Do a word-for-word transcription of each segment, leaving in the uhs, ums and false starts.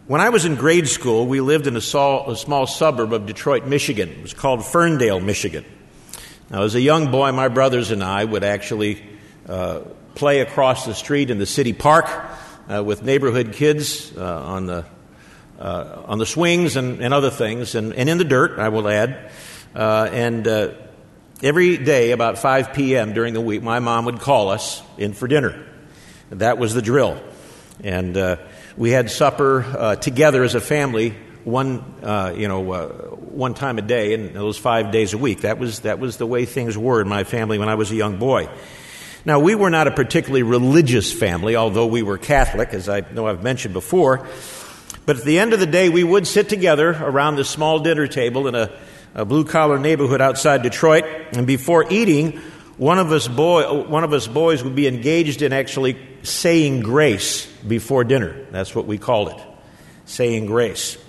When I was in grade school, we lived in a small, a small suburb of Detroit, Michigan. It was called Ferndale, Michigan. Now, as a young boy, my brothers and I would actually uh, play across the street in the city park uh, with neighborhood kids uh, on the uh, on the swings and, and other things, and, and in the dirt, I will add. Uh, and uh, every day about five p.m. during the week, my mom would call us in for dinner. That was the drill. And uh, we had supper uh, together as a family one, uh, you know, uh, one time a day, and those five days a week. That was that was the way things were in my family when I was a young boy. Now, we were not a particularly religious family, although we were Catholic, as I know I've mentioned before. But at the end of the day, we would sit together around this small dinner table in a, a blue-collar neighborhood outside Detroit, and before eating, one of us boy, one of us boys would be engaged in actually saying grace before dinner. That's what we called it, saying grace.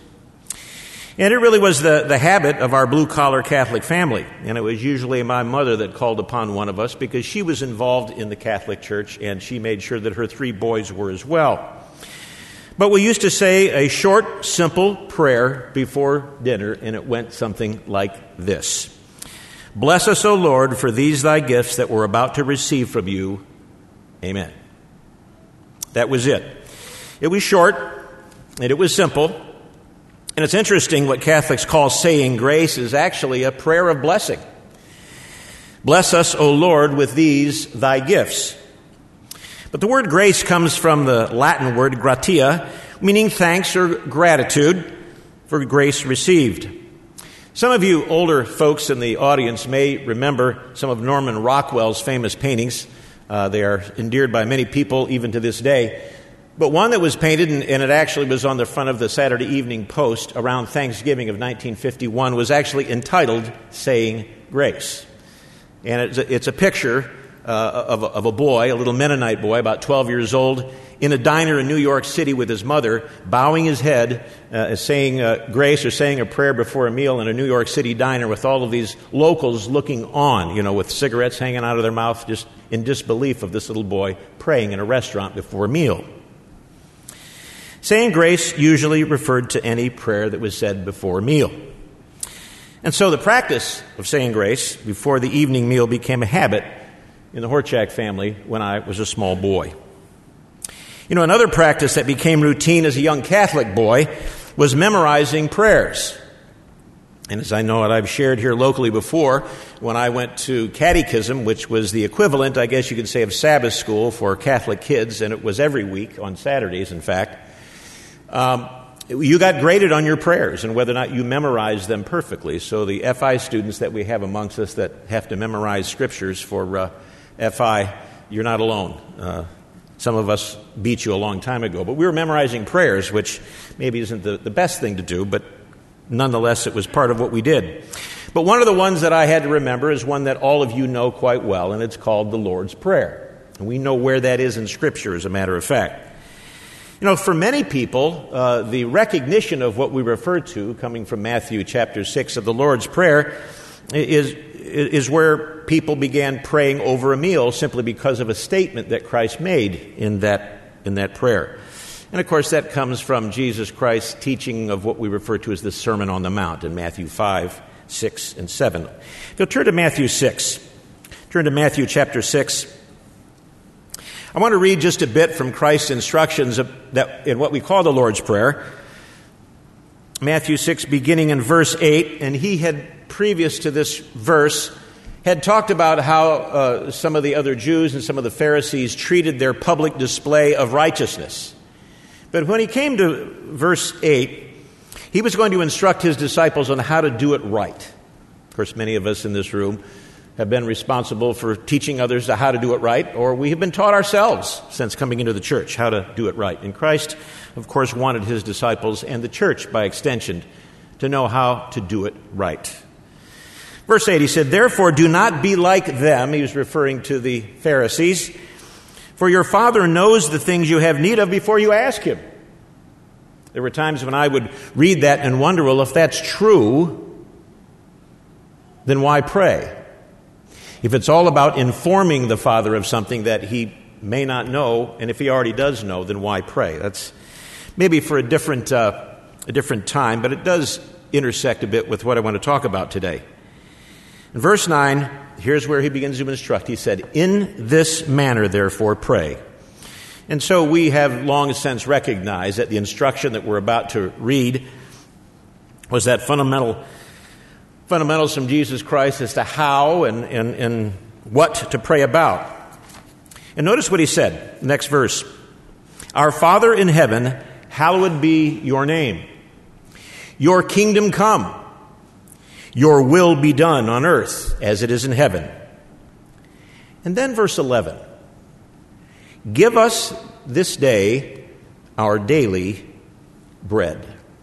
And it really was the, the habit of our blue-collar Catholic family. And it was usually my mother that called upon one of us because she was involved in the Catholic Church, and she made sure that her three boys were as well. But we used to say a short, simple prayer before dinner, and it went something like this. Bless us, O Lord, for these thy gifts that we're about to receive from you. Amen. That was it. It was short, and it was simple. And it's interesting, what Catholics call saying grace is actually a prayer of blessing. Bless us, O Lord, with these thy gifts. But the word grace comes from the Latin word gratia, meaning thanks or gratitude for grace received. Some of you older folks in the audience may remember some of Norman Rockwell's famous paintings. Uh, they are endeared by many people even to this day. But one that was painted, and, and it actually was on the front of the Saturday Evening Post around Thanksgiving of nineteen fifty-one, was actually entitled Saying Grace. And it's a, it's a picture uh, of, a, of a boy, a little Mennonite boy, about twelve years old, in a diner in New York City with his mother, bowing his head, uh, saying uh, grace or saying a prayer before a meal in a New York City diner with all of these locals looking on, you know, with cigarettes hanging out of their mouth, just in disbelief of this little boy praying in a restaurant before a meal. Saying grace usually referred to any prayer that was said before a meal. And so the practice of saying grace before the evening meal became a habit in the Horchak family when I was a small boy. You know, another practice that became routine as a young Catholic boy was memorizing prayers. And as I know it, I've shared here locally before, when I went to catechism, which was the equivalent, I guess you could say, of Sabbath school for Catholic kids, and it was every week on Saturdays, in fact, um, you got graded on your prayers and whether or not you memorized them perfectly. So the F I students that we have amongst us that have to memorize scriptures for uh, F I, you're not alone. Uh, some of us beat you a long time ago. But we were memorizing prayers, which maybe isn't the, the best thing to do, but nonetheless it was part of what we did. But one of the ones that I had to remember is one that all of you know quite well, and it's called the Lord's Prayer. And we know where that is in Scripture, as a matter of fact. You know, for many people, uh, the recognition of what we refer to, coming from Matthew chapter six of the Lord's Prayer, is, is where people began praying over a meal simply because of a statement that Christ made in that, in that prayer. And of course, that comes from Jesus Christ's teaching of what we refer to as the Sermon on the Mount in Matthew five, six, and seven. If you'll turn to Matthew six, turn to Matthew chapter six. I want to read just a bit from Christ's instructions of that in what we call the Lord's Prayer. Matthew six, beginning in verse eight, and he had, previous to this verse, had talked about how uh, some of the other Jews and some of the Pharisees treated their public display of righteousness. But when he came to verse eight, he was going to instruct his disciples on how to do it right. Of course, many of us in this room have been responsible for teaching others how to do it right, or we have been taught ourselves since coming into the church how to do it right. And Christ, of course, wanted his disciples and the church, by extension, to know how to do it right. Verse eight, he said, "Therefore do not be like them," he was referring to the Pharisees, "for your Father knows the things you have need of before you ask him." There were times when I would read that and wonder, well, if that's true, then why pray? If it's all about informing the Father of something that he may not know, and if he already does know, then why pray? That's maybe for a different, uh, a different time, but it does intersect a bit with what I want to talk about today. In verse nine, here's where he begins to instruct. He said, "In this manner, therefore, pray." And so we have long since recognized that the instruction that we're about to read was that fundamental fundamentals from Jesus Christ as to how and, and, and what to pray about. And notice what he said, next verse. "Our Father in heaven, hallowed be your name. Your kingdom come. Your will be done on earth as it is in heaven." And then verse eleven. "Give us this day our daily bread."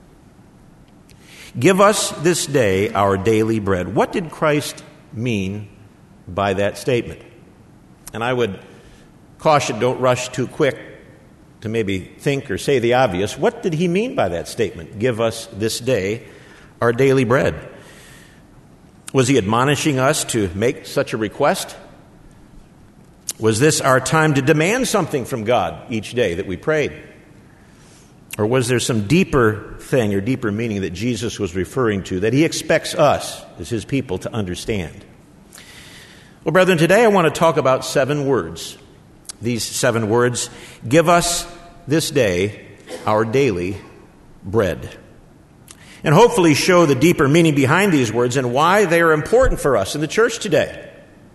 Give us this day our daily bread. What did Christ mean by that statement? And I would caution, don't rush too quick to maybe think or say the obvious. What did he mean by that statement? Give us this day our daily bread. Was he admonishing us to make such a request? Was this our time to demand something from God each day that we prayed? Or was there some deeper thing or deeper meaning that Jesus was referring to that he expects us as his people to understand? Well, brethren, today I want to talk about seven words. These seven words: give us this day our daily bread. And hopefully show the deeper meaning behind these words and why they are important for us in the church today.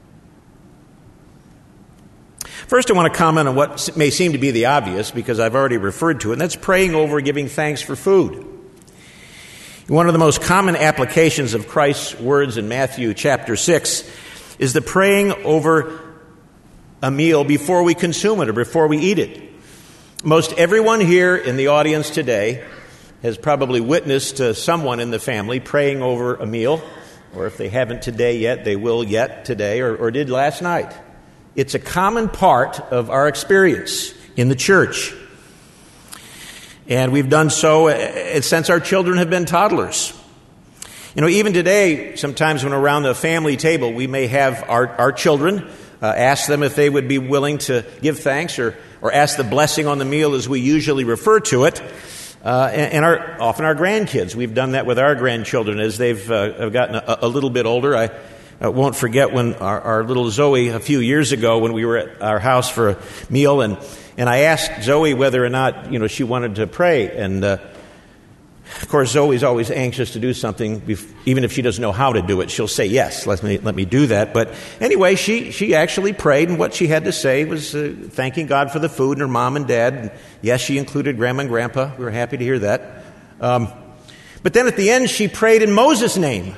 First, I want to comment on what may seem to be the obvious, because I've already referred to it, and that's praying over giving thanks for food. One of the most common applications of Christ's words in Matthew chapter six is the praying over a meal before we consume it or before we eat it. Most everyone here in the audience today has probably witnessed uh, someone in the family praying over a meal, or if they haven't today yet, they will yet today, or, or did last night. It's a common part of our experience in the church. And we've done so uh, since our children have been toddlers. You know, even today, sometimes when around the family table, we may have our, our children uh, ask them if they would be willing to give thanks or, or ask the blessing on the meal as we usually refer to it. Uh, and and our, often our grandkids. We've done that with our grandchildren as they've uh, gotten a, a little bit older. I uh, won't forget when our, our little Zoe, a few years ago, when we were at our house for a meal, and, and I asked Zoe whether or not, you know, she wanted to pray. And, uh, of course, Zoe's always anxious to do something, bef- even if she doesn't know how to do it. She'll say, yes, let me let me do that. But anyway, she, she actually prayed, and what she had to say was uh, thanking God for the food and her mom and dad. And yes, she included Grandma and Grandpa. We were happy to hear that. Um, but then at the end, she prayed in Moses' name.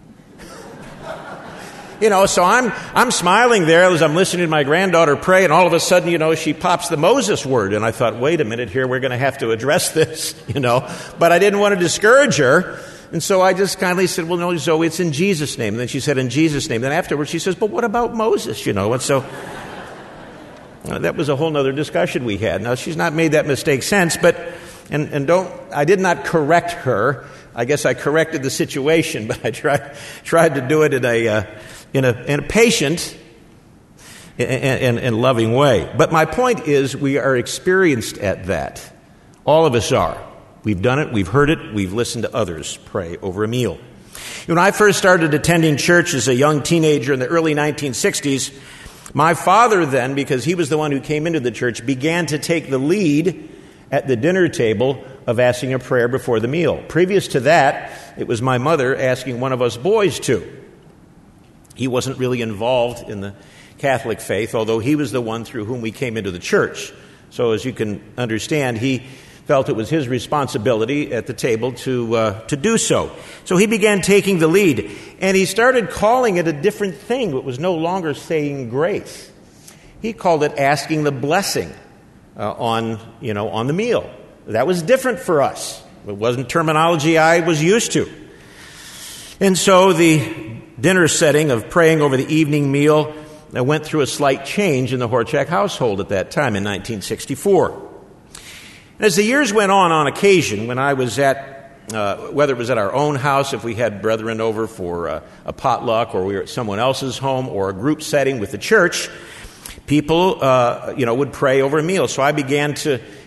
You know, so I'm I'm smiling there as I'm listening to my granddaughter pray, and all of a sudden, you know, she pops the Moses word. And I thought, wait a minute here, we're going to have to address this, you know. But I didn't want to discourage her. And so I just kindly said, well, no, Zoe, it's in Jesus' name. And then she said, in Jesus' name. Then afterwards she says, but what about Moses, you know? And so uh, that was a whole other discussion we had. Now, she's not made that mistake since, but, and, and don't, I did not correct her. I guess I corrected the situation, but I tried, tried to do it in a, uh, in a, in a patient and, and, and loving way. But my point is, we are experienced at that. All of us are. We've done it, we've heard it, we've listened to others pray over a meal. When I first started attending church as a young teenager in the early nineteen sixties, my father then, because he was the one who came into the church, began to take the lead at the dinner table of asking a prayer before the meal. Previous to that, it was my mother asking one of us boys to. He wasn't really involved in the Catholic faith, although he was the one through whom we came into the church. So as you can understand, he felt it was his responsibility at the table to uh, to do so. So he began taking the lead, and he started calling it a different thing. It was no longer saying grace. He called it asking the blessing uh, on, you know, on the meal. That was different for us. It wasn't terminology I was used to. And so the dinner setting of praying over the evening meal uh, went through a slight change in the Horchak household at that time in nineteen sixty-four. And as the years went on, on occasion, when I was at, uh, whether it was at our own house, if we had brethren over for uh, a potluck, or we were at someone else's home, or a group setting with the church, people, uh, you know, would pray over a meal. So I began to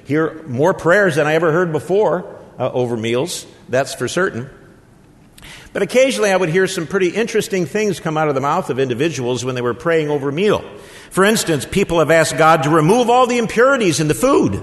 hear more prayers than I ever heard before uh, over meals, that's for certain. But occasionally I would hear some pretty interesting things come out of the mouth of individuals when they were praying over a meal. For instance, people have asked God to remove all the impurities in the food.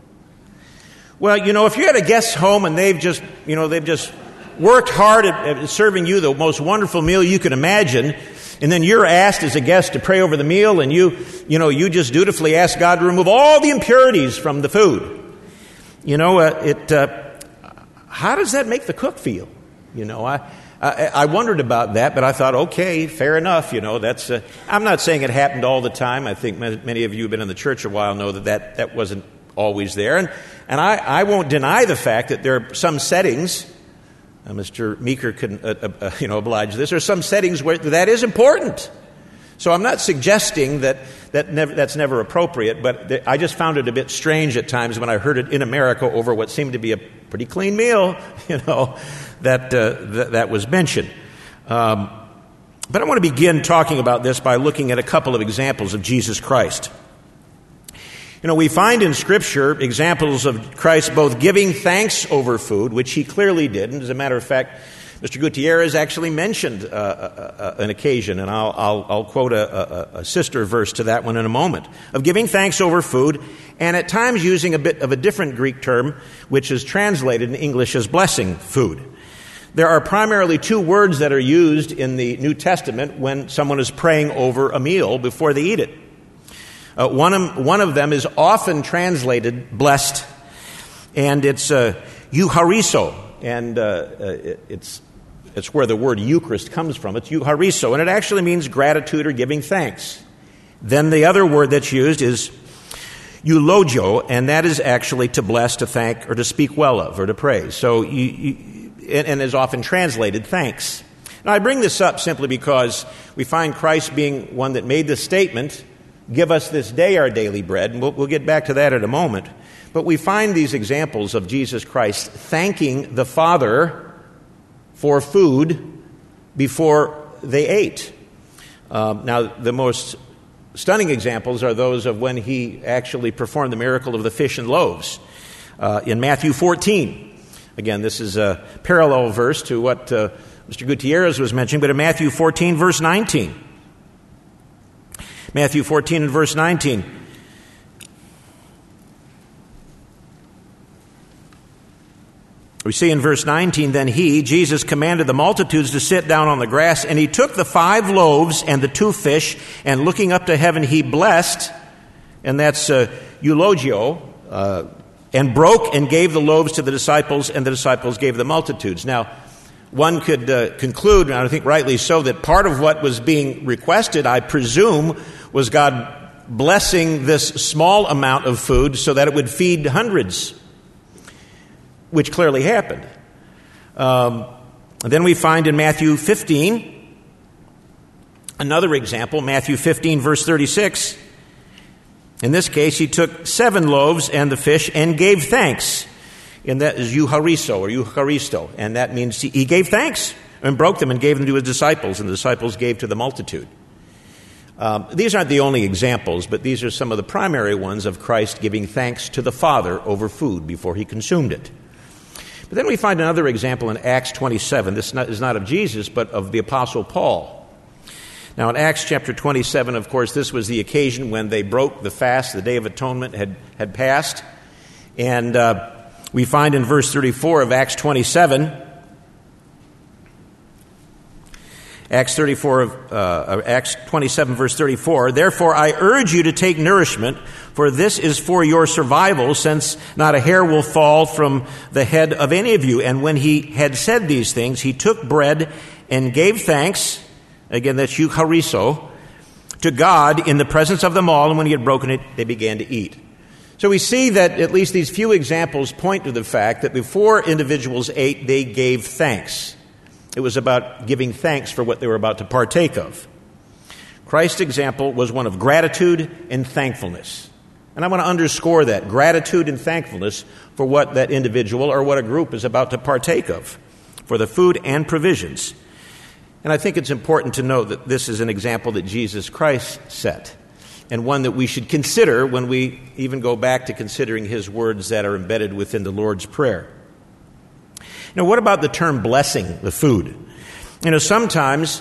Well, you know, if you had a guest home and they've just, you know, they've just worked hard at, at serving you the most wonderful meal you can imagine, and then you're asked as a guest to pray over the meal, and you, you know, you just dutifully ask God to remove all the impurities from the food. You know, uh, it. Uh, how does that make the cook feel? You know, I, I, I wondered about that, but I thought, okay, fair enough. You know, that's. Uh, I'm not saying it happened all the time. I think many of you who have been in the church a while know that that, that wasn't always there, and and I, I won't deny the fact that there are some settings. Uh, Mister Meeker couldn't, uh, uh, you know, oblige this. There are some settings where that is important. So I'm not suggesting that that never, that's never appropriate, but th- I just found it a bit strange at times when I heard it in America over what seemed to be a pretty clean meal, you know, that uh, th- that was mentioned. Um, but I want to begin talking about this by looking at a couple of examples of Jesus Christ. You know, we find in Scripture examples of Christ both giving thanks over food, which he clearly did. And as a matter of fact, Mister Gutierrez actually mentioned uh, uh, uh, an occasion, and I'll, I'll, I'll quote a, a, a sister verse to that one in a moment, of giving thanks over food, and at times using a bit of a different Greek term, which is translated in English as blessing food. There are primarily two words that are used in the New Testament when someone is praying over a meal before they eat it. Uh, one, of, one of them is often translated blessed, and it's uh, eucharizo, and uh, it, it's it's where the word Eucharist comes from. It's eucharizo, and it actually means gratitude or giving thanks. Then the other word that's used is eulogio, and that is actually to bless, to thank, or to speak well of, or to praise. So, you, you, and, and is often translated thanks. Now, I bring this up simply because we find Christ being one that made this statement, give us this day our daily bread, and we'll, we'll get back to that in a moment. But we find these examples of Jesus Christ thanking the Father for food before they ate. Um, now, the most stunning examples are those of when he actually performed the miracle of the fish and loaves. Uh, in Matthew fourteen, again, this is a parallel verse to what uh, Mister Gutierrez was mentioning, but in Matthew fourteen, verse nineteen, Matthew fourteen and verse nineteen. We see in verse nineteen, then he, Jesus, commanded the multitudes to sit down on the grass, and he took the five loaves and the two fish, and looking up to heaven, he blessed, and that's uh, eulogio, uh, and broke and gave the loaves to the disciples, and the disciples gave the multitudes. Now, one could uh, conclude, and I think rightly so, that part of what was being requested, I presume, was God blessing this small amount of food so that it would feed hundreds, which clearly happened. Um, then we find in Matthew fifteen, another example, Matthew fifteen, verse thirty-six. In this case, he took seven loaves and the fish and gave thanks. And that is eucharizo or eucharisto. And that means he, he gave thanks and broke them and gave them to his disciples, and the disciples gave to the multitude. Um, these aren't the only examples, but these are some of the primary ones of Christ giving thanks to the Father over food before he consumed it. But then we find another example in Acts twenty-seven. This is not of Jesus, but of the Apostle Paul. Now, in Acts chapter twenty-seven, of course, this was the occasion when they broke the fast. The Day of Atonement had, had passed. And uh, we find in verse thirty-four of Acts twenty-seven, Acts thirty-four of uh, Acts twenty-seven, verse thirty-four. Therefore, I urge you to take nourishment, for this is for your survival, since not a hair will fall from the head of any of you. And when he had said these things, he took bread and gave thanks. Again, that's eucharizo, to God in the presence of them all. And when he had broken it, they began to eat. So we see that at least these few examples point to the fact that before individuals ate, they gave thanks. It was about giving thanks for what they were about to partake of. Christ's example was one of gratitude and thankfulness. And I want to underscore that, gratitude and thankfulness for what that individual or what a group is about to partake of, for the food and provisions. And I think it's important to note that this is an example that Jesus Christ set. and one that we should consider when we even go back to considering his words that are embedded within the Lord's Prayer. Now, what about the term blessing the food? You know, sometimes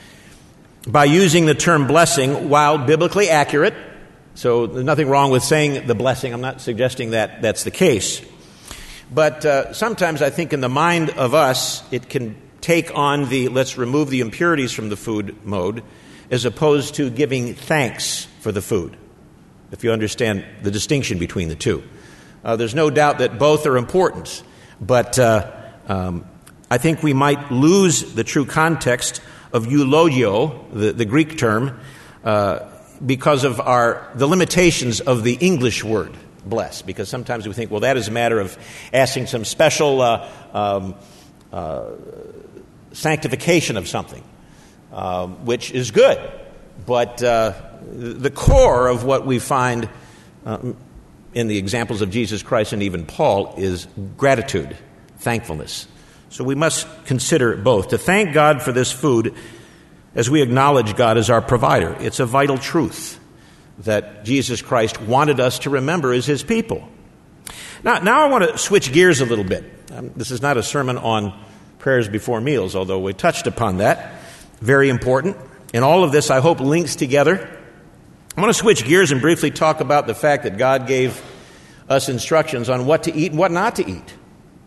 by using the term blessing, while biblically accurate, so there's nothing wrong with saying the blessing, I'm not suggesting that that's the case, but uh, sometimes I think in the mind of us, it can take on the let's remove the impurities from the food mode, as opposed to giving thanks for the food, if you understand the distinction between the two. Uh, there's no doubt that both are important, but uh, um, I think we might lose the true context of eulogio, the, the Greek term, uh, because of our the limitations of the English word, bless, because sometimes we think, well, that is a matter of asking some special uh, um, uh, sanctification of something, um, which is good. But uh, the core of what we find uh, in the examples of Jesus Christ and even Paul is gratitude, thankfulness. So we must consider both. To thank God for this food as we acknowledge God as our provider. It's a vital truth that Jesus Christ wanted us to remember as his people. Now, now I want to switch gears a little bit. Um, this is not a sermon on prayers before meals, although we touched upon that. Very important. And all of this, I hope, links together. I want to switch gears and briefly talk about the fact that God gave us instructions on what to eat and what not to eat.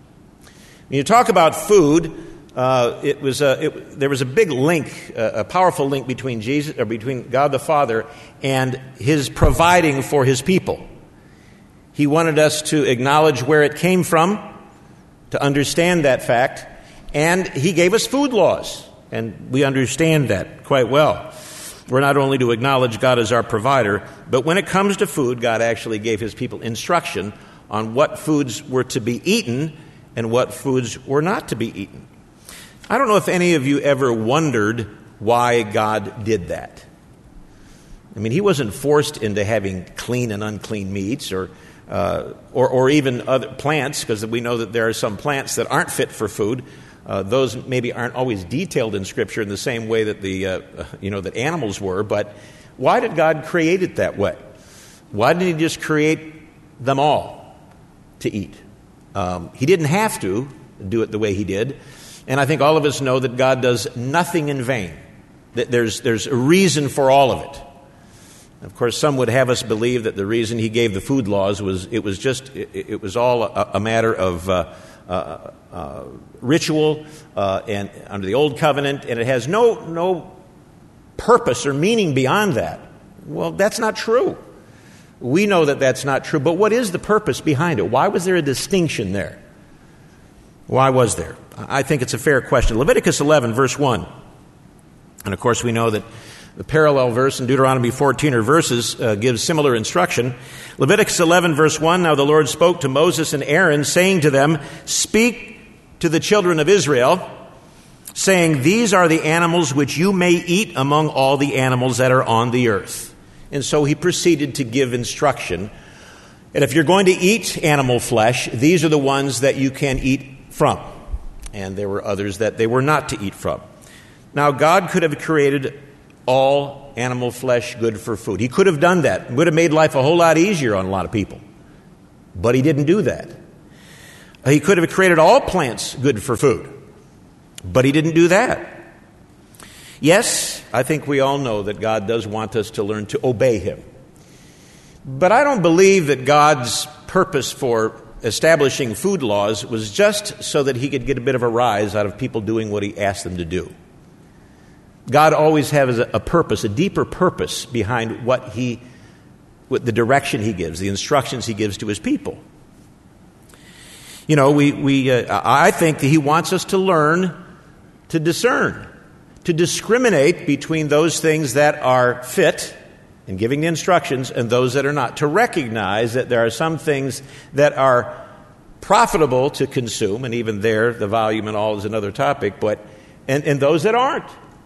When you talk about food, uh, it was a, it, there was a big link, uh, a powerful link between Jesus, or between God the Father and his providing for his people. He wanted us to acknowledge where it came from, to understand that fact, and he gave us food laws, and we understand that quite well. We're not only to acknowledge God as our provider, but when it comes to food, God actually gave his people instruction on what foods were to be eaten and what foods were not to be eaten. I don't know if any of you ever wondered why God did that. I mean, he wasn't forced into having clean and unclean meats or uh, or, or even other plants, because we know that there are some plants that aren't fit for food. Uh, those maybe aren't always detailed in Scripture in the same way that the uh, you know that animals were. But why did God create it that way? Why didn't he just create them all to eat? Um, he didn't have to do it the way he did. And I think all of us know that God does nothing in vain. That there's there's a reason for all of it. Of course, some would have us believe that the reason he gave the food laws was it was just it, it was all a, a matter of uh, uh, uh, ritual uh, and under the old covenant, and it has no no purpose or meaning beyond that. Well, that's not true. We know that that's not true, but what is the purpose behind it? Why was there a distinction there? Why was there? I think it's a fair question. Leviticus eleven, verse one. And of course, we know that the parallel verse in Deuteronomy fourteen or verses uh, gives similar instruction. Leviticus eleven, verse one, now the Lord spoke to Moses and Aaron, saying to them, speak to the children of Israel, saying, these are the animals which you may eat among all the animals that are on the earth. And so he proceeded to give instruction. And if you're going to eat animal flesh, these are the ones that you can eat from. And there were others that they were not to eat from. Now, God could have created all animal flesh good for food. He could have done that. It would have made life a whole lot easier on a lot of people. But he didn't do that. He could have created all plants good for food. But he didn't do that. Yes, I think we all know that God does want us to learn to obey him. But I don't believe that God's purpose for establishing food laws was just so that he could get a bit of a rise out of people doing what he asked them to do. God always has a purpose, a deeper purpose behind what he, what the direction he gives, the instructions he gives to his people. You know, we, we, uh, I think that he wants us to learn to discern, to discriminate between those things that are fit in giving the instructions and those that are not, to recognize that there are some things that are profitable to consume, and even there, the volume and all is another topic, but and, and those that aren't.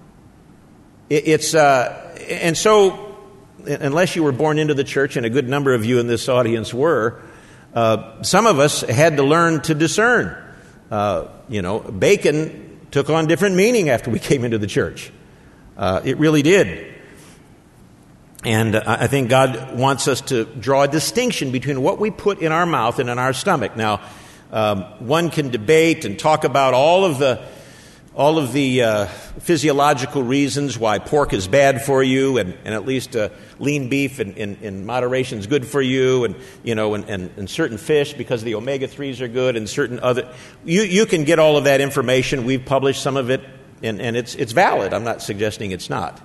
It, it's uh, and so, unless you were born into the church, and a good number of you in this audience were, uh, some of us had to learn to discern. Uh, you know, bacon took on different meaning after we came into the church. Uh, it really did. And uh, I think God wants us to draw a distinction between what we put in our mouth and in our stomach. Now, um, one can debate and talk about all of the all of the uh, physiological reasons why pork is bad for you, and, and at least uh, lean beef in, in, in moderation is good for you, and you know, and, and, and certain fish because the omega threes are good, and certain other. You you can get all of that information. We've published some of it, and, and it's it's valid. I'm not suggesting it's not,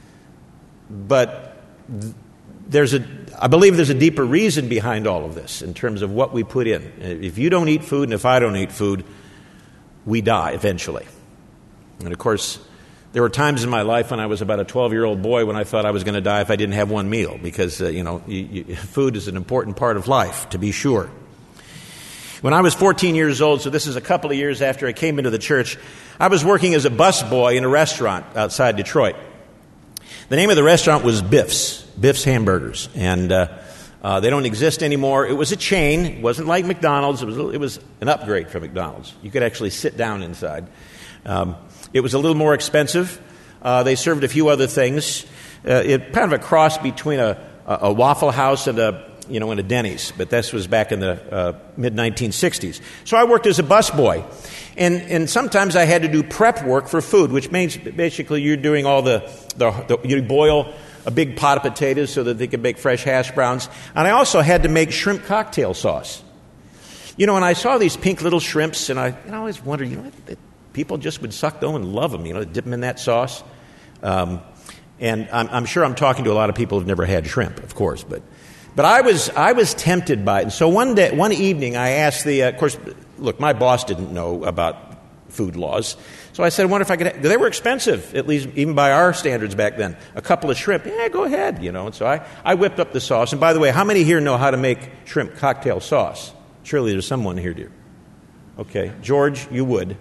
but there's a. I believe there's a deeper reason behind all of this in terms of what we put in. If you don't eat food, and if I don't eat food, we die eventually. And, of course, there were times in my life when I was about a twelve-year-old boy when I thought I was going to die if I didn't have one meal because, uh, you know, you, you, food is an important part of life, to be sure. When I was fourteen years old, so this is a couple of years after I came into the church, I was working as a busboy in a restaurant outside Detroit. The name of the restaurant was Biff's, Biff's Hamburgers, and uh, uh, they don't exist anymore. It was a chain. It wasn't like McDonald's. It was, it was an upgrade from McDonald's. You could actually sit down inside. Um, It was a little more expensive. Uh, they served a few other things. Uh, it kind of a cross between a, a, a Waffle House and a you know and a Denny's, but this was back in the uh, mid nineteen sixties. So I worked as a busboy, and and sometimes I had to do prep work for food, which means basically you're doing all the, the, the you boil a big pot of potatoes so that they could make fresh hash browns, and I also had to make shrimp cocktail sauce. You know, and I saw these pink little shrimps, and I, and I always wondered, you know. It, people just would suck them and love them, you know, dip them in that sauce. Um, and I'm, I'm sure I'm talking to a lot of people who've never had shrimp, of course. But but I was I was tempted by it. And so one day, one evening, I asked the, uh, of course, look, my boss didn't know about food laws. So I said, I wonder if I could, ha-. They were expensive, at least even by our standards back then. A couple of shrimp, yeah, go ahead, you know. And so I, I whipped up the sauce. And by the way, how many here know how to make shrimp cocktail sauce? Surely there's someone here, dear. Okay, George, you would.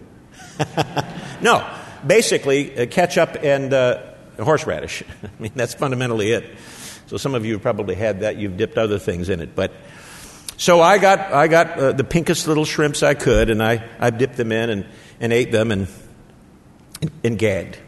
No, basically uh, ketchup and uh, horseradish. I mean, that's fundamentally it. So some of you have probably had that. You've dipped other things in it, but so I got I got uh, the pinkest little shrimps I could, and I, I dipped them in and, and ate them and, and and gagged.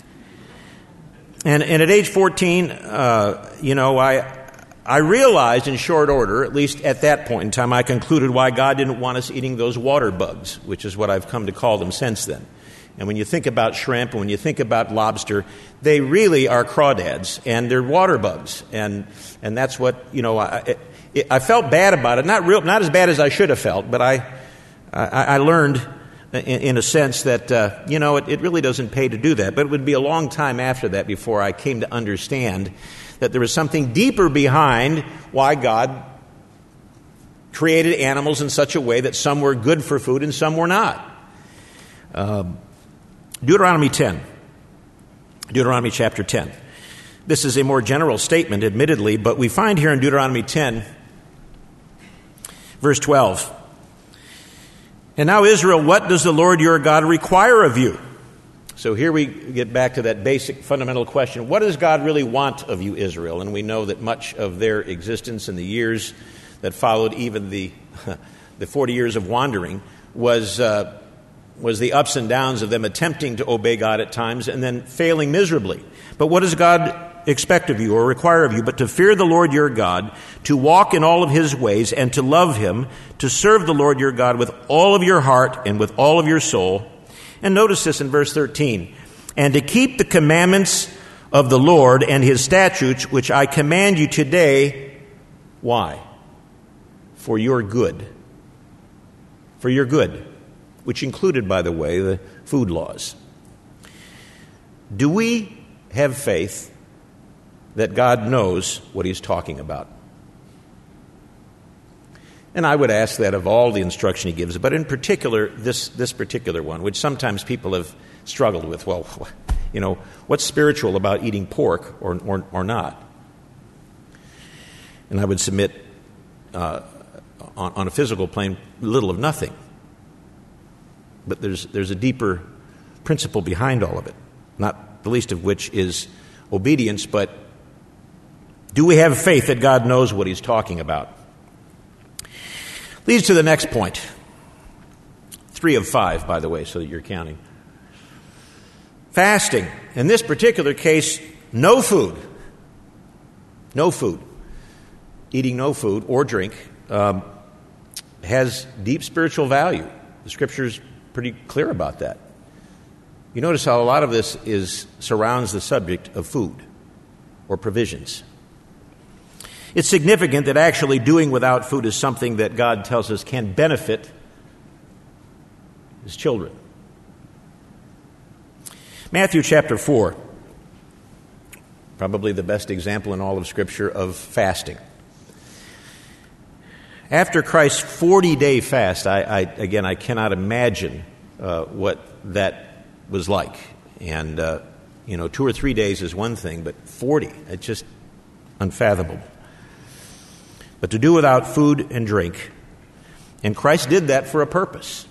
And and at age fourteen, uh, you know, I. I realized in short order, at least at that point in time, I concluded why God didn't want us eating those water bugs, which is what I've come to call them since then. And when you think about shrimp and when you think about lobster, they really are crawdads, and they're water bugs. And and that's what, you know, I, it, I felt bad about it. Not real, not as bad as I should have felt, but I I, I learned in, in a sense that, uh, you know, it, it really doesn't pay to do that. But it would be a long time after that before I came to understand that there was something deeper behind why God created animals in such a way that some were good for food and some were not. Um, Deuteronomy ten. Deuteronomy chapter ten. This is a more general statement, admittedly, but we find here in Deuteronomy ten, verse twelve. And now, Israel, what does the Lord your God require of you? So here we get back to that basic fundamental question. What does God really want of you, Israel? And we know that much of their existence in the years that followed even the the forty years of wandering was uh, was the ups and downs of them attempting to obey God at times and then failing miserably. But what does God expect of you or require of you but to fear the Lord your God, to walk in all of his ways and to love him, to serve the Lord your God with all of your heart and with all of your soul. And notice this in verse thirteen. And to keep the commandments of the Lord and his statutes, which I command you today. Why? For your good. For your good. Which included, by the way, the food laws. Do we have faith that God knows what he's talking about? And I would ask that of all the instruction he gives, but in particular, this, this particular one, which sometimes people have struggled with. Well, you know, what's spiritual about eating pork or, or, or not? And I would submit uh, on, on a physical plane, little of nothing. But there's, there's a deeper principle behind all of it, not the least of which is obedience, but do we have faith that God knows what he's talking about? Leads to the next point. Three of five, by the way, so that you're counting. Fasting. In this particular case, no food. no food, eating no food or drink, um, has deep spiritual value. The Scripture's pretty clear about that. You notice how a lot of this is surrounds the subject of food or provisions. It's significant that actually doing without food is something that God tells us can benefit His children. Matthew chapter four, probably the best example in all of Scripture of fasting. After Christ's forty-day fast, I, I again, I cannot imagine uh, what that was like. And, uh, you know, two or three days is one thing, but forty, it's just unfathomable. But to do without food and drink, and Christ did that for a purpose.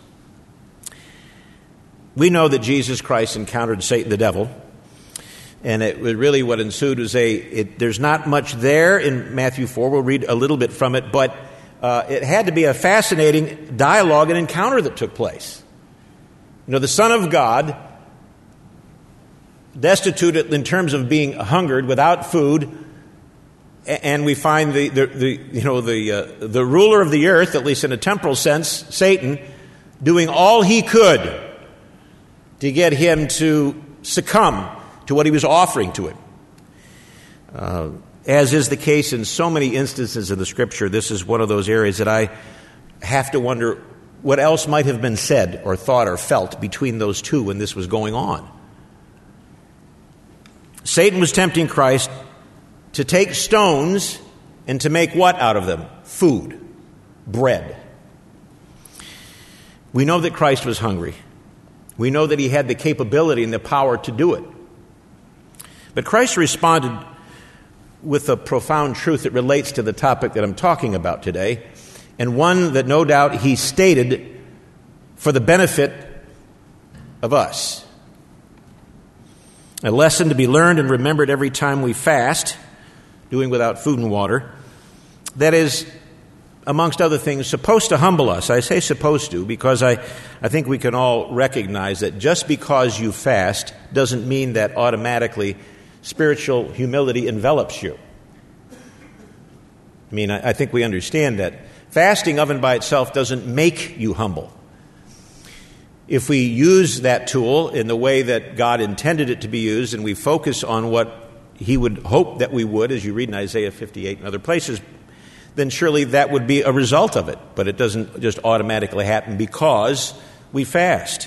We know that Jesus Christ encountered Satan the devil, and it was really what ensued was a, it, there's not much there in Matthew four, we'll read a little bit from it, but uh, it had to be a fascinating dialogue and encounter that took place. You know, the Son of God, destitute in terms of being hungered, without food, and we find the, the, the you know the uh, the ruler of the earth, at least in a temporal sense, Satan, doing all he could to get him to succumb to what he was offering to him. Uh, as is the case in so many instances of the Scripture, this is one of those areas that I have to wonder what else might have been said or thought or felt between those two when this was going on. Satan was tempting Christ to take stones and to make what out of them? Food, bread. We know that Christ was hungry. We know that he had the capability and the power to do it. But Christ responded with a profound truth that relates to the topic that I'm talking about today, and one that no doubt he stated for the benefit of us. A lesson to be learned and remembered every time we fast, doing without food and water, that is, amongst other things, supposed to humble us. I say supposed to because I, I think we can all recognize that just because you fast doesn't mean that automatically spiritual humility envelops you. I mean, I, I think we understand that. Fasting of and by itself doesn't make you humble. If we use that tool in the way that God intended it to be used and we focus on what He would hope that we would, as you read in Isaiah fifty-eight and other places, then surely that would be a result of it. But it doesn't just automatically happen because we fast.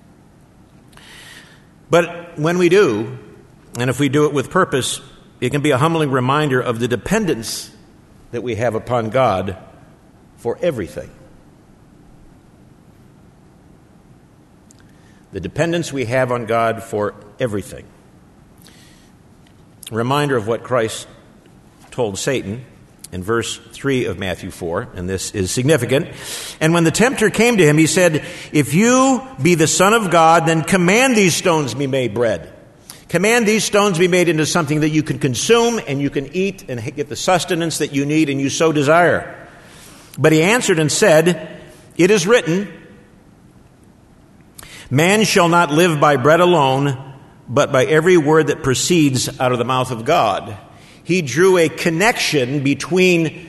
But when we do, and if we do it with purpose, it can be a humbling reminder of the dependence that we have upon God for everything. The dependence we have on God for everything. A reminder of what Christ told Satan in verse three of Matthew four, and this is significant. And when the tempter came to him, he said, "If you be the Son of God, then command these stones be made bread." Command these stones be made into something that you can consume and you can eat and get the sustenance that you need and you so desire. But he answered and said, "It is written, man shall not live by bread alone, but by every word that proceeds out of the mouth of God." He drew a connection between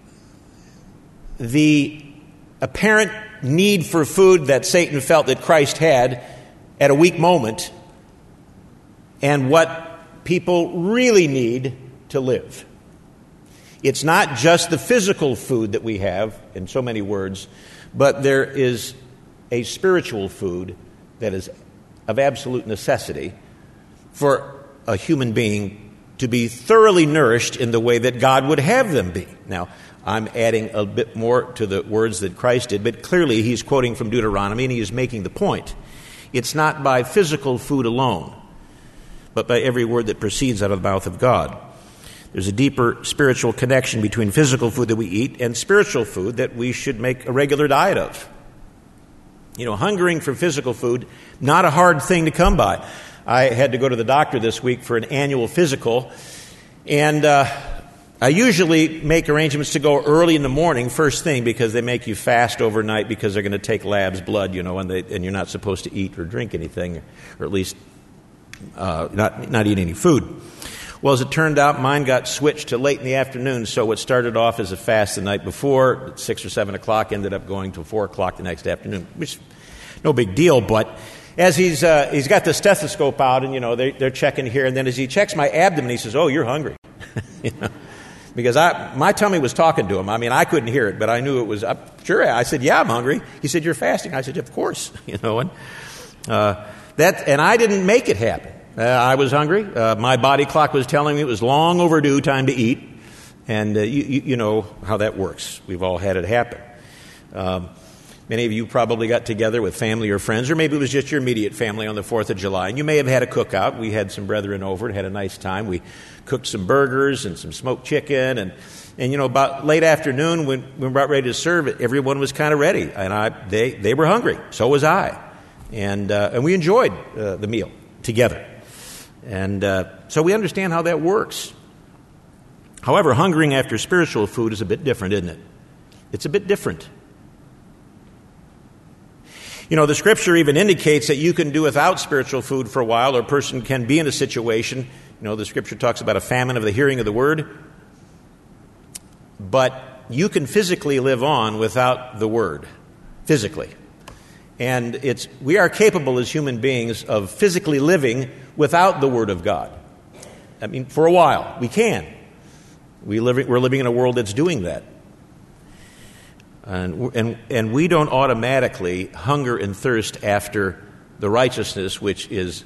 the apparent need for food that Satan felt that Christ had at a weak moment and what people really need to live. It's not just the physical food that we have, in so many words, but there is a spiritual food that is of absolute necessity for a human being to be thoroughly nourished in the way that God would have them be. Now, I'm adding a bit more to the words that Christ did, but clearly he's quoting from Deuteronomy and he is making the point. It's not by physical food alone, but by every word that proceeds out of the mouth of God. There's a deeper spiritual connection between physical food that we eat and spiritual food that we should make a regular diet of. You know, hungering for physical food, not a hard thing to come by. I had to go to the doctor this week for an annual physical, and uh, I usually make arrangements to go early in the morning, first thing, because they make you fast overnight because they're going to take labs blood, you know, and, they, and you're not supposed to eat or drink anything, or at least uh, not, not eat any food. Well, as it turned out, mine got switched to late in the afternoon, so what started off as a fast the night before, at six or seven o'clock, ended up going to four o'clock the next afternoon, which no big deal, but as he's uh, he's got the stethoscope out, and, you know, they, they're checking here, and then as he checks my abdomen, he says, "Oh, you're hungry." You know? Because I, my tummy was talking to him. I mean, I couldn't hear it, but I knew it was, uh, sure. I said, "Yeah, I'm hungry." He said, "You're fasting." I said, "Of course." You know, and uh, that, and I didn't make it happen. Uh, I was hungry. Uh, my body clock was telling me it was long overdue time to eat. And uh, you, you, you know how that works. We've all had it happen. Um, many of you probably got together with family or friends, or maybe it was just your immediate family on the fourth of July. And you may have had a cookout. We had some brethren over and had a nice time. We cooked some burgers and some smoked chicken. And, and you know, about late afternoon when, when we were about ready to serve it, everyone was kind of ready. And I, they, they were hungry. So was I. And, uh, and we enjoyed uh, the meal together. And uh, so we understand how that works. However, hungering after spiritual food is a bit different, isn't it? It's a bit different. You know, the Scripture even indicates that you can do without spiritual food for a while, or a person can be in a situation. You know, the Scripture talks about a famine of the hearing of the Word. But you can physically live on without the Word. Physically. And it's we are capable as human beings of physically living without the Word of God. I mean, for a while, we can. We live, we're living in a world that's doing that. And, and, and we don't automatically hunger and thirst after the righteousness which is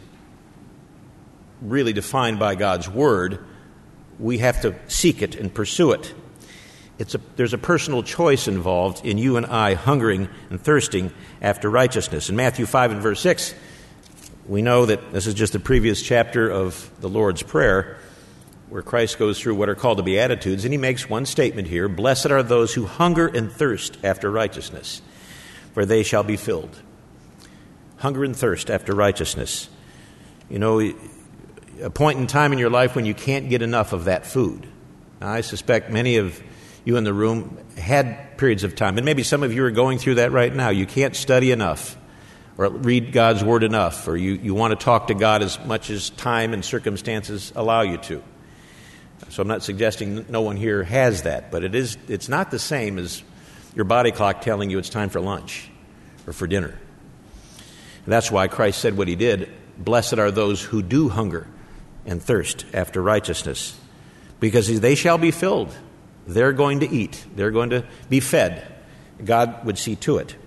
really defined by God's Word. We have to seek it and pursue it. It's a, there's a personal choice involved in you and I hungering and thirsting after righteousness. In Matthew five and verse six, we know that this is just the previous chapter of the Lord's Prayer, where Christ goes through what are called the Beatitudes, and he makes one statement here: "Blessed are those who hunger and thirst after righteousness, for they shall be filled." Hunger and thirst after righteousness. You know, a point in time in your life when you can't get enough of that food. Now, I suspect many of you in the room had periods of time, and maybe some of you are going through that right now. You can't study enough or read God's Word enough, or you, you want to talk to God as much as time and circumstances allow you to. So I'm not suggesting no one here has that, but it is, it's not the same as your body clock telling you it's time for lunch or for dinner. And that's why Christ said what he did: "Blessed are those who do hunger and thirst after righteousness, because they shall be filled." They're going to eat. They're going to be fed. God would see to it.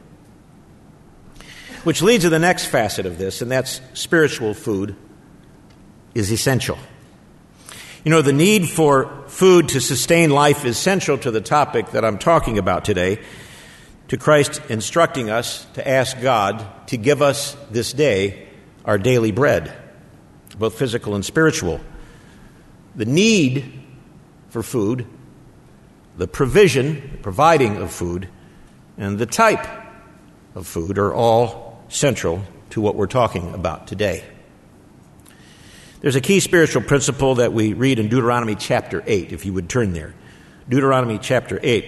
Which leads to the next facet of this, and that's spiritual food is essential. You know, the need for food to sustain life is central to the topic that I'm talking about today, to Christ instructing us to ask God to give us this day our daily bread, both physical and spiritual. The need for food, the provision, the providing of food, and the type of food are all central to what we're talking about today. There's a key spiritual principle that we read in Deuteronomy chapter eight, if you would turn there. Deuteronomy chapter eight.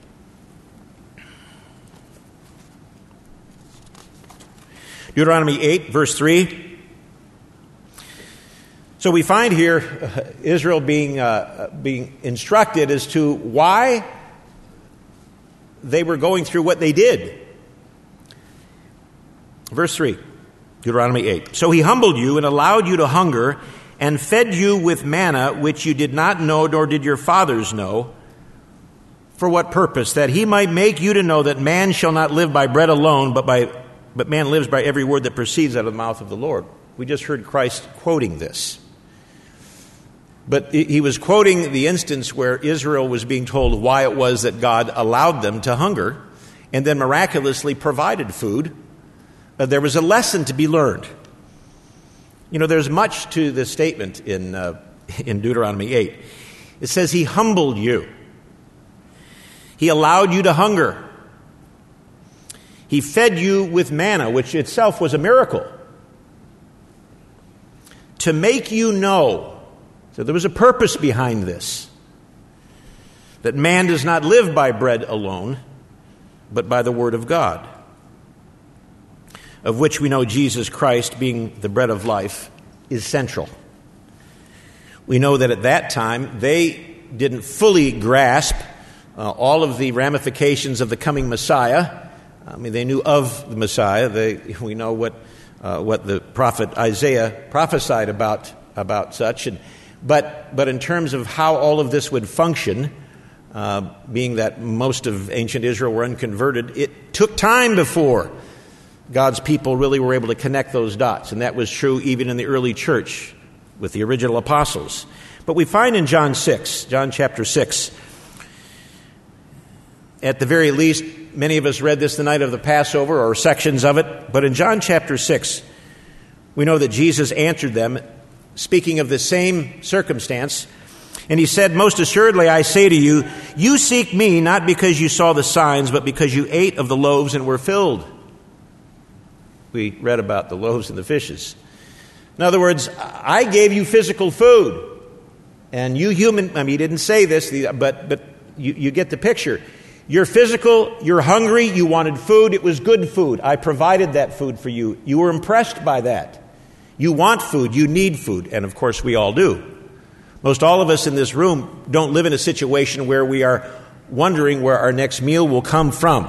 Deuteronomy eight, verse three. So we find here uh, Israel being uh, being instructed as to why they were going through what they did. Verse three, Deuteronomy eight. "So he humbled you and allowed you to hunger and fed you with manna which you did not know, nor did your fathers know. For what purpose? That he might make you to know that man shall not live by bread alone, but by but man lives by every word that proceeds out of the mouth of the Lord." We just heard Christ quoting this. But he was quoting the instance where Israel was being told why it was that God allowed them to hunger and then miraculously provided food. Uh, there was a lesson to be learned. You know, there's much to this statement in uh, in Deuteronomy eight. It says he humbled you. He allowed you to hunger. He fed you with manna, which itself was a miracle, to make you know. So there was a purpose behind this, that man does not live by bread alone, but by the Word of God, of which we know Jesus Christ, being the bread of life, is central. We know that at that time they didn't fully grasp uh, all of the ramifications of the coming Messiah. I mean, they knew of the Messiah. They, we know what uh, what the prophet Isaiah prophesied about about such. And, but but in terms of how all of this would function, uh, being that most of ancient Israel were unconverted, it took time before God's people really were able to connect those dots. And that was true even in the early church with the original apostles. But we find in John six, John chapter six, at the very least, many of us read this the night of the Passover or sections of it. But in John chapter six, we know that Jesus answered them, speaking of the same circumstance. And he said, "Most assuredly, I say to you, you seek me not because you saw the signs, but because you ate of the loaves and were filled." We read about the loaves and the fishes. In other words, I gave you physical food. And you human, I mean, he didn't say this, but, but you, you get the picture. You're physical, you're hungry, you wanted food, it was good food. I provided that food for you. You were impressed by that. You want food, you need food, and of course we all do. Most all of us in this room don't live in a situation where we are wondering where our next meal will come from.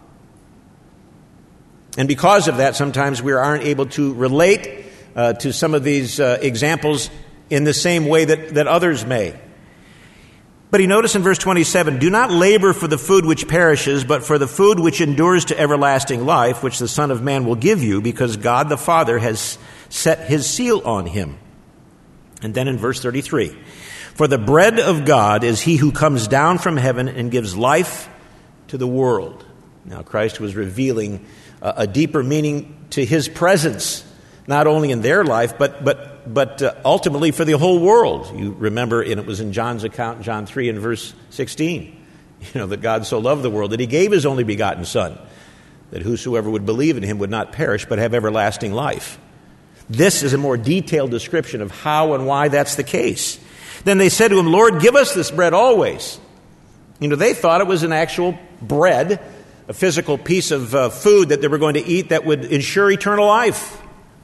And because of that, sometimes we aren't able to relate uh, to some of these uh, examples in the same way that, that others may. But he noticed in verse twenty-seven, "Do not labor for the food which perishes, but for the food which endures to everlasting life, which the Son of Man will give you, because God the Father has set his seal on him." And then in verse thirty-three, "For the bread of God is he who comes down from heaven and gives life to the world." Now Christ was revealing a, a deeper meaning to his presence, not only in their life, but but but uh, ultimately for the whole world. You remember, and it was in John's account, John three and verse sixteen, you know, that God so loved the world that he gave his only begotten Son, that whosoever would believe in him would not perish but have everlasting life. This is a more detailed description of how and why that's the case. Then they said to him, "Lord, give us this bread always." You know, they thought it was an actual bread, a physical piece of uh, food that they were going to eat that would ensure eternal life.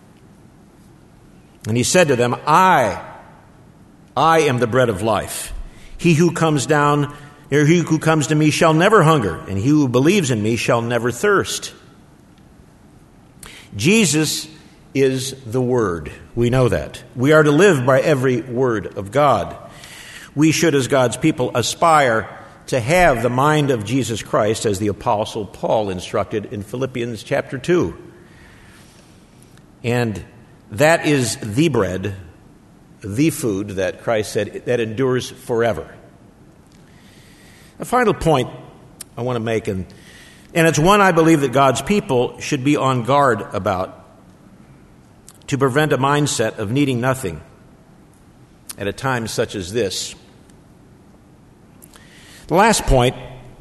And he said to them, I, I am the bread of life. He who comes down, or he who comes to me shall never hunger, and he who believes in me shall never thirst. Jesus is the Word. We know that. We are to live by every word of God. We should, as God's people, aspire to have the mind of Jesus Christ, as the Apostle Paul instructed in Philippians chapter two. And that is the bread, the food that Christ said that endures forever. A final point I want to make, and, and it's one I believe that God's people should be on guard about, to prevent a mindset of needing nothing at a time such as this. The last point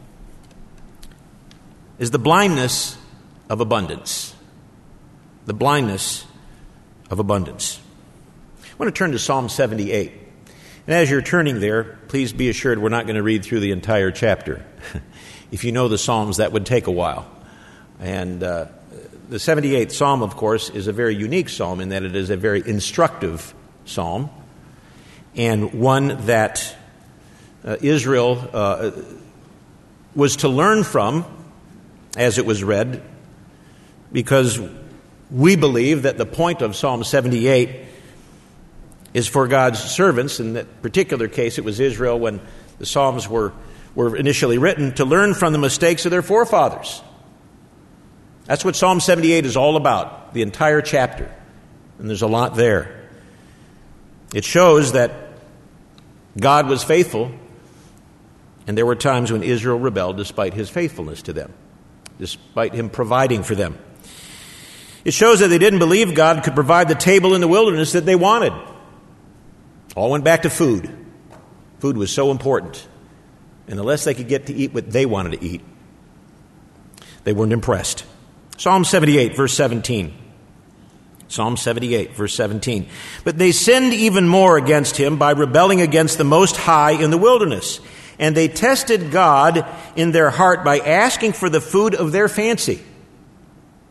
is the blindness of abundance. The blindness of abundance. I want to turn to Psalm seventy-eight. And as you're turning there, please be assured we're not going to read through the entire chapter. If you know the Psalms, that would take a while. And uh, the seventy-eighth Psalm, of course, is a very unique psalm in that it is a very instructive psalm, and one that uh, Israel uh, was to learn from as it was read, because we believe that the point of Psalm seventy-eight is for God's servants. In that particular case, it was Israel, when the Psalms were, were initially written, to learn from the mistakes of their forefathers. That's what Psalm seventy-eight is all about, the entire chapter. And there's a lot there. It shows that God was faithful, and there were times when Israel rebelled despite his faithfulness to them, despite him providing for them. It shows that they didn't believe God could provide the table in the wilderness that they wanted. All went back to food. Food was so important. And unless they could get to eat what they wanted to eat, they weren't impressed. Psalm seventy-eight, verse seventeen. Psalm seventy-eight, verse seventeen. "But they sinned even more against him by rebelling against the Most High in the wilderness. And they tested God in their heart by asking for the food of their fancy."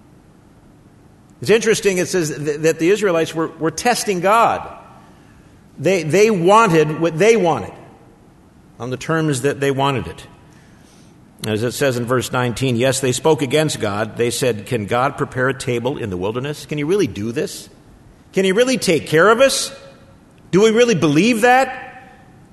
It's interesting, it says that the Israelites were, were testing God. They, they wanted what they wanted on the terms that they wanted it. As it says in verse nineteen, yes, they spoke against God. They said, can God prepare a table in the wilderness? Can he really do this? Can he really take care of us? Do we really believe that?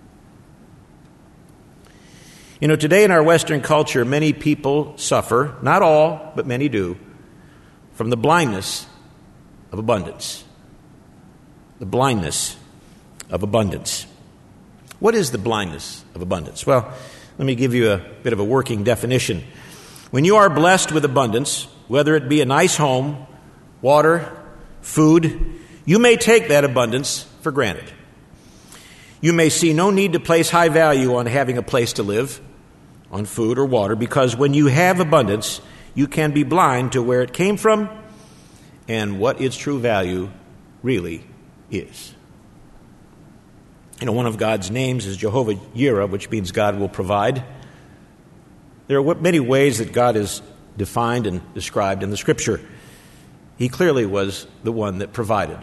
You know, today in our Western culture, many people suffer, not all, but many do, from the blindness of abundance. The blindness of abundance. What is the blindness of abundance? Well, let me give you a bit of a working definition. When you are blessed with abundance, whether it be a nice home, water, food, you may take that abundance for granted. You may see no need to place high value on having a place to live, on food or water, because when you have abundance, you can be blind to where it came from and what its true value really is. You know, one of God's names is Jehovah Jireh, which means God will provide. There are many ways that God is defined and described in the Scripture. He clearly was the one that provided.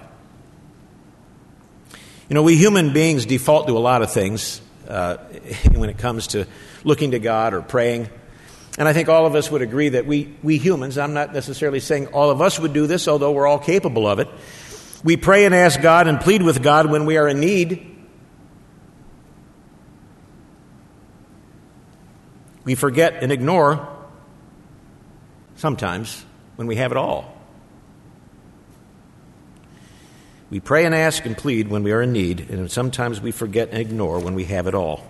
You know, we human beings default to a lot of things uh, when it comes to looking to God or praying. And I think all of us would agree that we, we humans, I'm not necessarily saying all of us would do this, although we're all capable of it. We pray and ask God and plead with God when we are in need. We forget and ignore sometimes when we have it all. We pray and ask and plead when we are in need, and sometimes we forget and ignore when we have it all.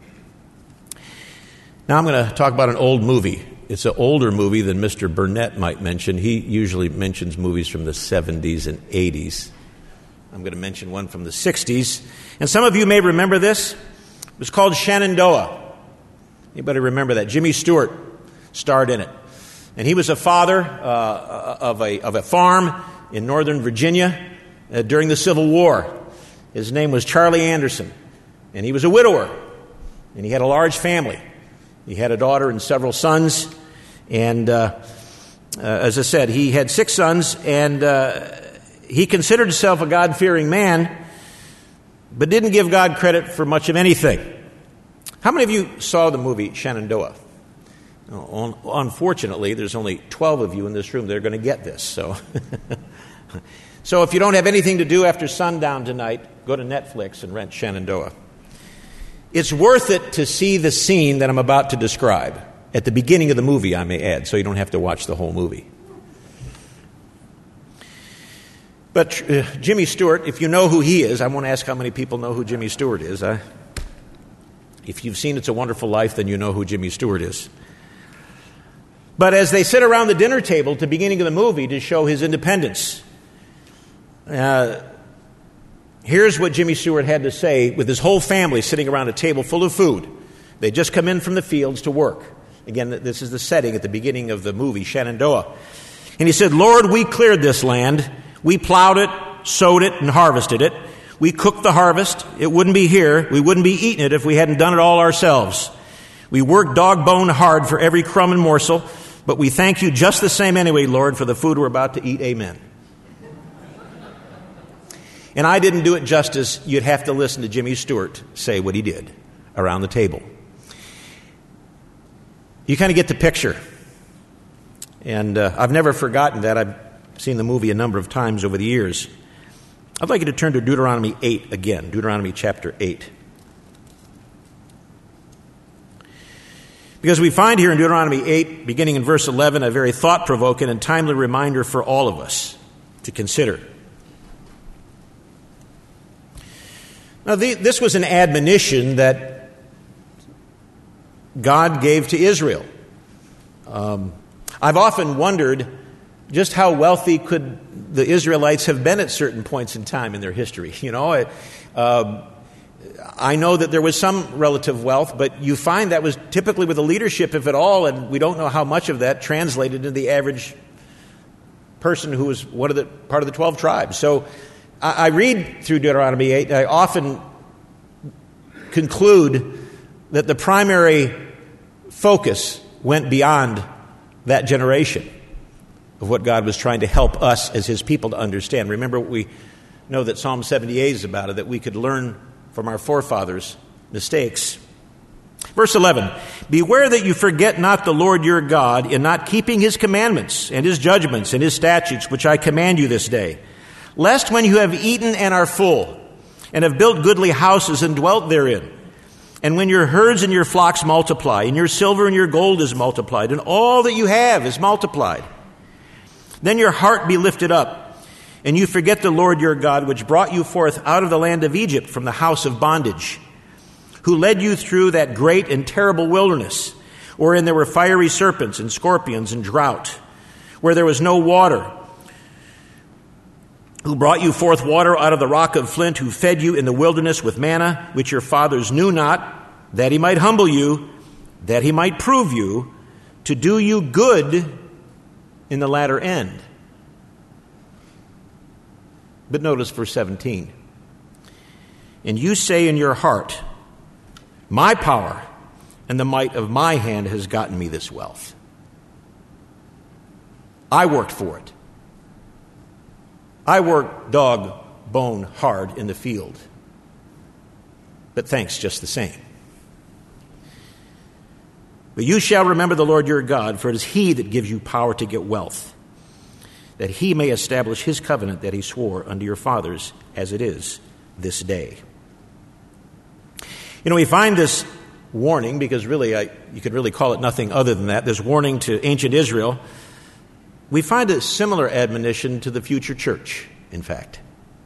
Now I'm going to talk about an old movie. It's an older movie than Mister Burnett might mention. He usually mentions movies from the seventies and eighties. I'm going to mention one from the sixties. And some of you may remember this. It was called Shenandoah. Anybody remember that? Jimmy Stewart starred in it. And he was a father uh, of, a, of a farm in northern Virginia uh, during the Civil War. His name was Charlie Anderson. And he was a widower. And he had a large family. He had a daughter and several sons. And uh, uh, as I said, he had six sons. And uh, he considered himself a God-fearing man, but didn't give God credit for much of anything. How many of you saw the movie Shenandoah? Oh, unfortunately, there's only twelve of you in this room that are going to get this. So, so if you don't have anything to do after sundown tonight, go to Netflix and rent Shenandoah. It's worth it to see the scene that I'm about to describe. At the beginning of the movie, I may add, so you don't have to watch the whole movie. But uh, Jimmy Stewart, if you know who he is, I won't ask how many people know who Jimmy Stewart is. I, if you've seen It's a Wonderful Life, then you know who Jimmy Stewart is. But as they sit around the dinner table at the beginning of the movie to show his independence, uh, here's what Jimmy Stewart had to say with his whole family sitting around a table full of food. They just come in from the fields to work. Again, this is the setting at the beginning of the movie, Shenandoah. And he said, "Lord, we cleared this land. We plowed it, sowed it, and harvested it. We cooked the harvest. It wouldn't be here. We wouldn't be eating it if we hadn't done it all ourselves. We worked dog-bone hard for every crumb and morsel, but we thank you just the same anyway, Lord, for the food we're about to eat. Amen." And I didn't do it justice. You'd have to listen to Jimmy Stewart say what he did around the table. You kind of get the picture. And uh, I've never forgotten that. I've seen the movie a number of times over the years. I'd like you to turn to Deuteronomy eight again, Deuteronomy chapter eight. Because we find here in Deuteronomy eight, beginning in verse eleven, a very thought-provoking and timely reminder for all of us to consider. Now, the, this was an admonition that God gave to Israel. Um, I've often wondered just how wealthy could the Israelites have been at certain points in time in their history. You know, it, uh, I know that there was some relative wealth, but you find that was typically with the leadership, if at all, and we don't know how much of that translated into the average person who was one of the part of the twelve tribes. So I, I read through Deuteronomy eight, I often conclude that the primary focus went beyond that generation of what God was trying to help us as His people to understand. Remember what we know that Psalm seventy-eight is about it, that we could learn from our forefathers' mistakes. Verse eleven, beware that you forget not the Lord your God in not keeping his commandments and his judgments and his statutes, which I command you this day, lest when you have eaten and are full, and have built goodly houses and dwelt therein, and when your herds and your flocks multiply, and your silver and your gold is multiplied, and all that you have is multiplied, then your heart be lifted up, and you forget the Lord your God, which brought you forth out of the land of Egypt from the house of bondage, who led you through that great and terrible wilderness, wherein there were fiery serpents and scorpions and drought, where there was no water, who brought you forth water out of the rock of flint, who fed you in the wilderness with manna, which your fathers knew not, that he might humble you, that he might prove you, to do you good in the latter end. But notice verse seventeen. And you say in your heart, my power and the might of my hand has gotten me this wealth. I worked for it. I worked dog bone hard in the field. But thanks just the same. But you shall remember the Lord your God, for it is he that gives you power to get wealth, that he may establish his covenant that he swore unto your fathers, as it is this day. You know, we find this warning, because really, I, you could really call it nothing other than that, this warning to ancient Israel. We find a similar admonition to the future church, in fact.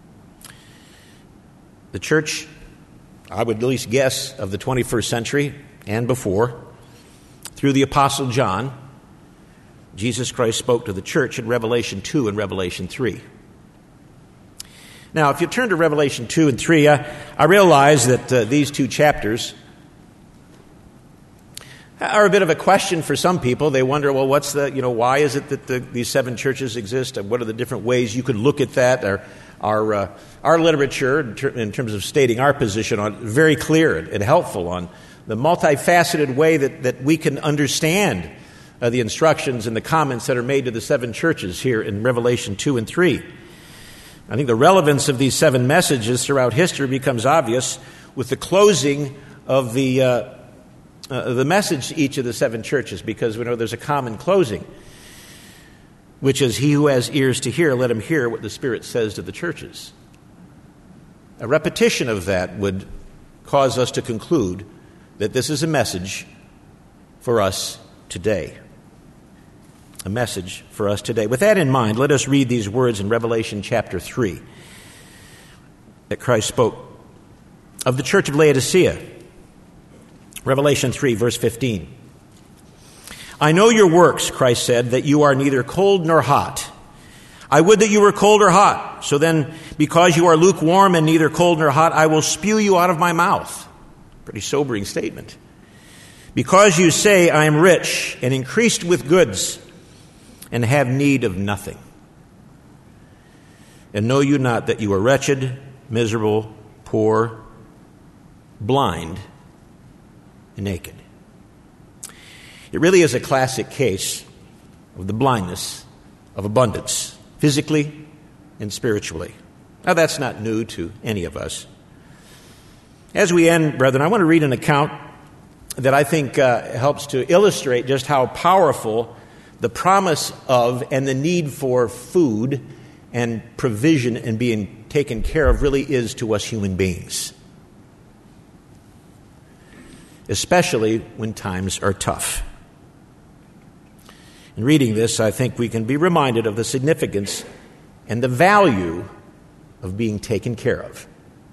The church, I would at least guess, of the twenty-first century and before, through the Apostle John, Jesus Christ spoke to the church in Revelation two and Revelation three. Now, if you turn to Revelation two and three, I, I realize that uh, these two chapters are a bit of a question for some people. They wonder, well, what's the, you know, why is it that the, these seven churches exist? What are the different ways you could look at that? Our, our, uh, our literature, in, ter- in terms of stating our position on, very clear and, and helpful on the multifaceted way that, that we can understand uh, the instructions and the comments that are made to the seven churches here in Revelation two and three. I think the relevance of these seven messages throughout history becomes obvious with the closing of the uh, uh, the message to each of the seven churches, because we know there's a common closing, which is, he who has ears to hear, let him hear what the Spirit says to the churches. A repetition of that would cause us to conclude that this is a message for us today. A message for us today. With that in mind, let us read these words in Revelation chapter three that Christ spoke of the church of Laodicea. Revelation three, verse fifteen. I know your works, Christ said, that you are neither cold nor hot. I would that you were cold or hot. So then, because you are lukewarm and neither cold nor hot, I will spew you out of my mouth. Pretty sobering statement. Because you say, I am rich and increased with goods, and have need of nothing. And know you not that you are wretched, miserable, poor, blind, and naked. It really is a classic case of the blindness of abundance, physically and spiritually. Now, that's not new to any of us. As we end, brethren, I want to read an account that I think uh, helps to illustrate just how powerful the promise of and the need for food and provision and being taken care of really is to us human beings, especially when times are tough. In reading this, I think we can be reminded of the significance and the value of being taken care of.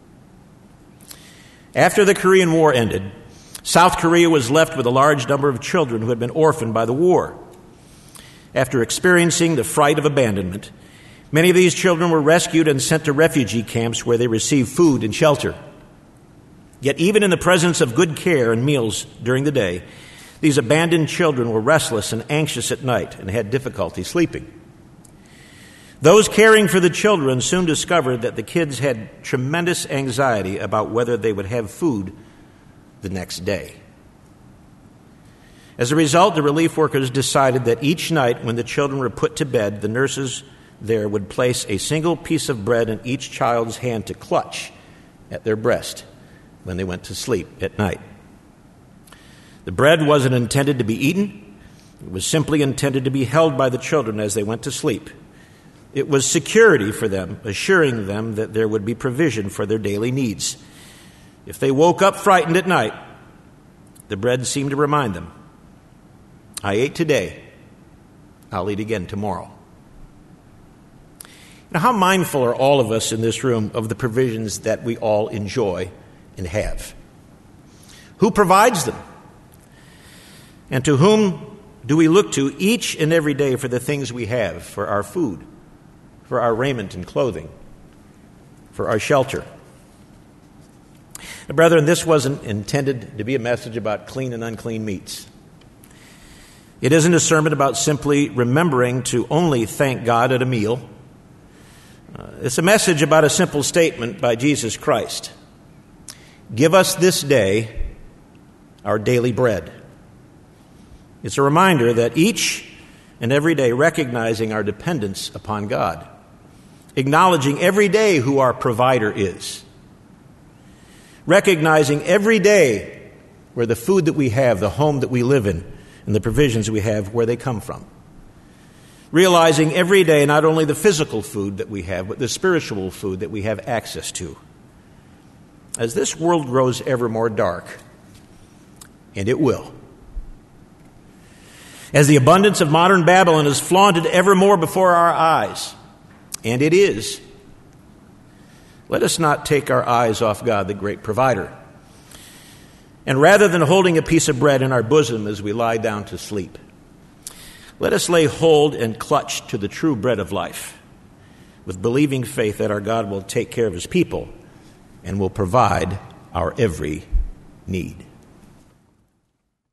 After the Korean War ended, South Korea was left with a large number of children who had been orphaned by the war. After experiencing the fright of abandonment, many of these children were rescued and sent to refugee camps where they received food and shelter. Yet even in the presence of good care and meals during the day, these abandoned children were restless and anxious at night and had difficulty sleeping. Those caring for the children soon discovered that the kids had tremendous anxiety about whether they would have food the next day. As a result, the relief workers decided that each night when the children were put to bed, the nurses there would place a single piece of bread in each child's hand to clutch at their breast when they went to sleep at night. The bread wasn't intended to be eaten. It was simply intended to be held by the children as they went to sleep. It was security for them, assuring them that there would be provision for their daily needs. If they woke up frightened at night, the bread seemed to remind them, I ate today, I'll eat again tomorrow. Now, how mindful are all of us in this room of the provisions that we all enjoy and have? Who provides them? And to whom do we look to each and every day for the things we have, for our food, for our raiment and clothing, for our shelter? Now, brethren, this wasn't intended to be a message about clean and unclean meats. It isn't a sermon about simply remembering to only thank God at a meal. Uh, it's a message about a simple statement by Jesus Christ. Give us this day our daily bread. It's a reminder that each and every day recognizing our dependence upon God, acknowledging every day who our provider is, recognizing every day where the food that we have, the home that we live in, and the provisions we have, where they come from. Realizing every day not only the physical food that we have, but the spiritual food that we have access to. As this world grows ever more dark, and it will, as the abundance of modern Babylon is flaunted ever more before our eyes, and it is, let us not take our eyes off God, the great provider. And rather than holding a piece of bread in our bosom as we lie down to sleep, let us lay hold and clutch to the true bread of life, with believing faith that our God will take care of his people and will provide our every need.